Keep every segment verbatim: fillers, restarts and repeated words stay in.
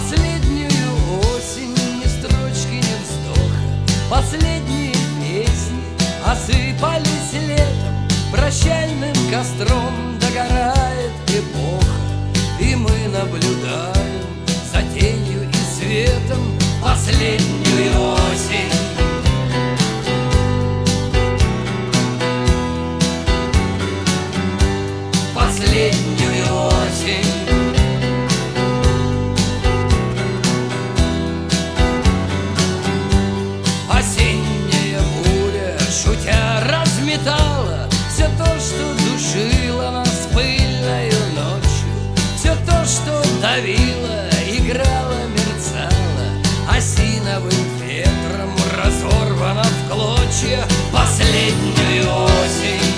последнюю осень, ни строчки, ни вздоха. Последние песни осыпались летом, прощальным костром догорает эпоха, и мы наблюдаем за тенью и светом последнюю осень. Последнюю осень. Осенняя буря, шутя, разметала все то, что душило нас пыльною ночью, все то, что давило, играло, мерцало, осиновым ветром разорвано в клочья последнюю осень.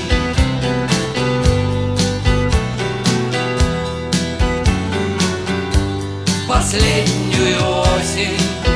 Последнюю осень.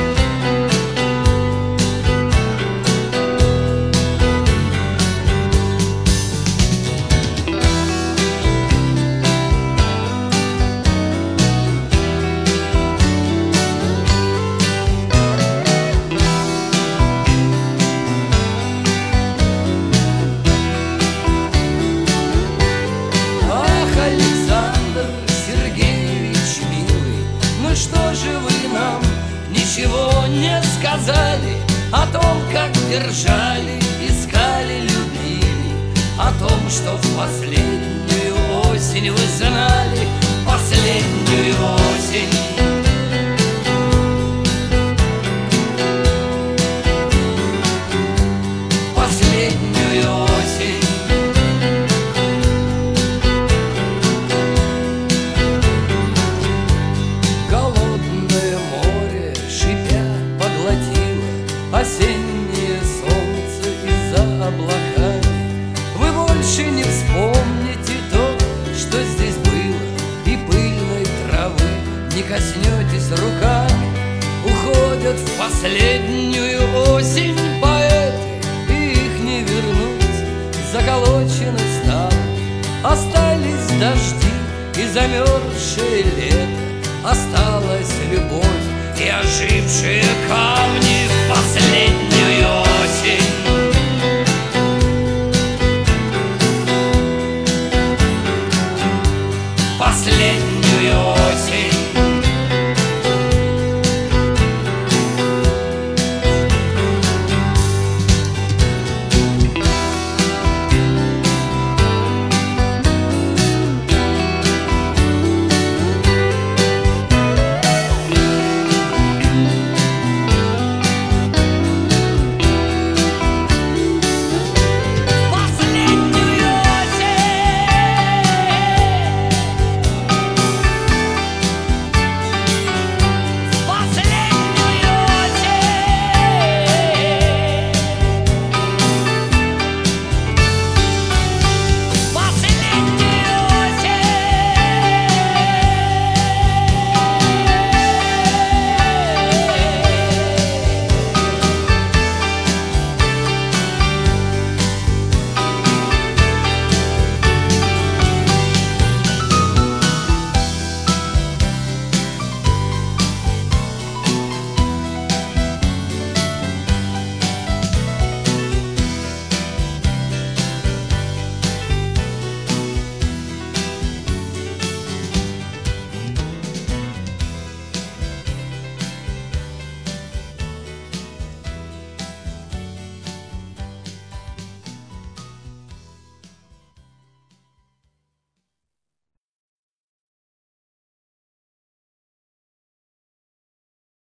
Что же вы нам ничего не сказали о том, как держали, искали, любили, о том, что в последнюю осень вы знали, последнюю осень. Последнюю осень. Осеннее солнце из-за облаками. Вы больше не вспомните то, что здесь было, и пыльной травы не коснетесь руками. Уходят в последнюю осень поэты, и их не вернуть, заколочены стали. Остались дожди и замерзшее лето, осталась любовь и ожившие камни в последнюю осень.